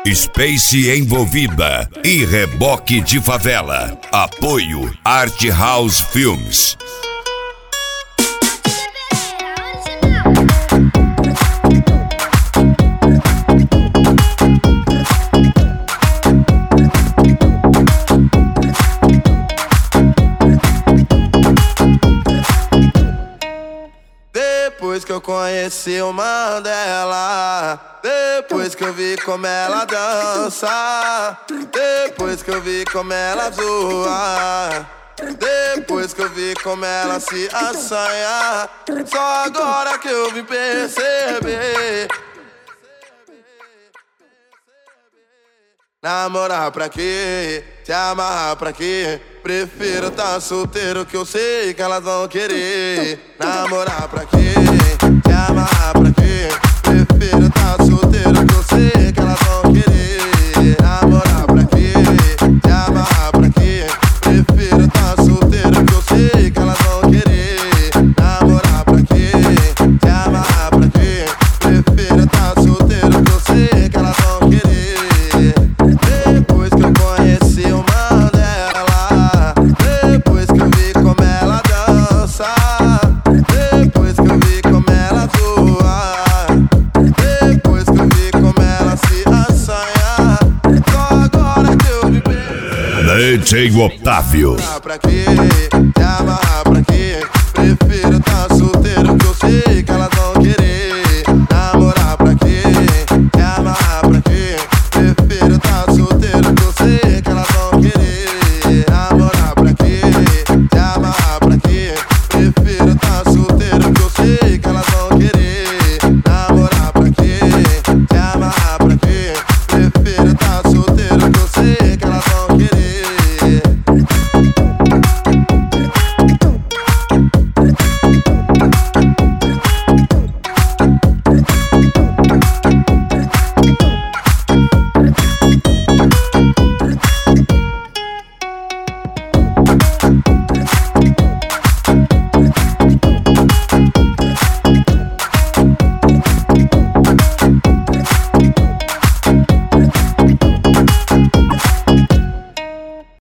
Space envolvida e Reboque de Favela. Apoio Art House Filmes. Depois que eu conheci o Mandela, depois que eu vi como ela dança, depois que eu vi como ela zoa, depois que eu vi como ela se assanha, só agora que eu vim perceber. Namorar pra quê? Se amarrar pra quê? Prefiro tá solteiro que eu sei que elas vão querer. Namorar pra quê? Se amarrar pra quê? Prefiro tá solteiro que eu sei que elas vão querer. Namorar pra quê? Se amarrar pra quê? Prefiro tá solteiro que eu sei que elas vão querer. Namorar pra quê? Se amarrar pra quê? Prefiro tá solteiro que eu sei que elas vão querer. Depois que eu conheci o Mandela, depois que eu vi como ela dança, depois que eu vi como ela zoa, depois que eu vi como ela se assanha, só agora que eu vi bem. DJ Otávio. Pra quê?